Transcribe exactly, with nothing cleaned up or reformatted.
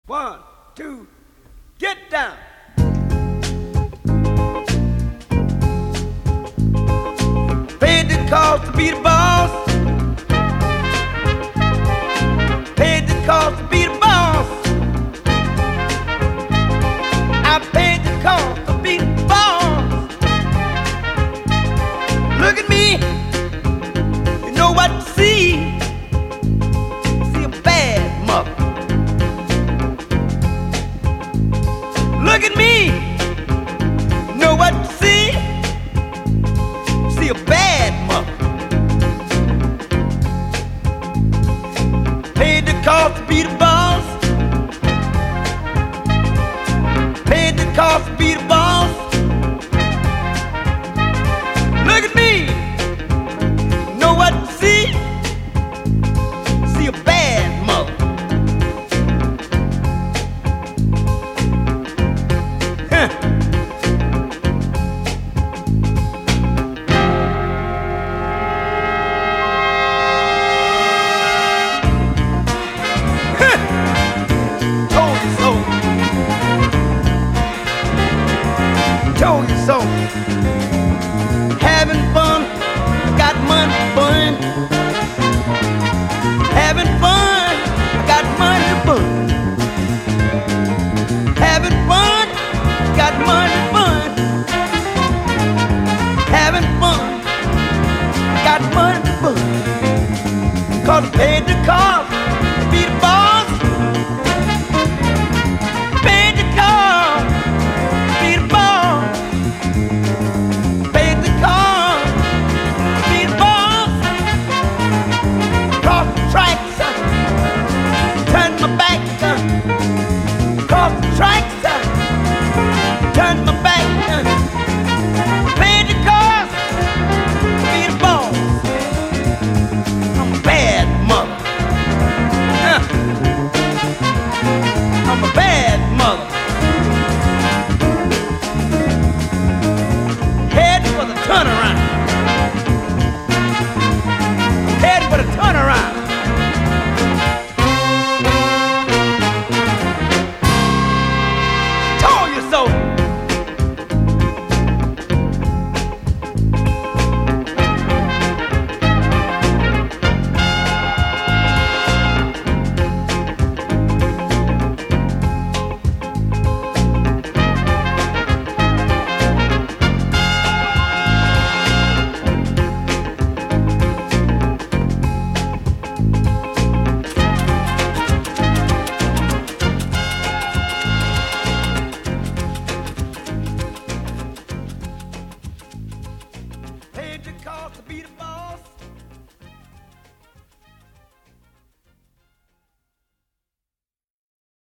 One, two, get down. Paid the cost to be the boss. Paid the cost to be the boss. I paid the cost to be the boss. Look at me. You know what to see. See a bad mother. Look at me. You know what to see. See a bad mother. Paid the cost to be the boss. Paid the cost to be the boss. Look at me. Know what to see? See a bad mother. Huh. Told you so. Told you so. Having fun, got money to burn. Having fun, got money to burn. Having fun, got money to burn. Having fun, got money to burn. Cause I paid the cost to be the boss. Paid the cost to be the boss. Paid the cost to be the boss. Cross the tracks, uh, turn my back. Uh, cross the tracks, uh, turn my back. Uh, paid the cost to be the boss. I'm a bad mother. Uh, I'm a bad mother. Heading for the turnaround. Heading for the turnaround. Told you so. Paid the cost to be the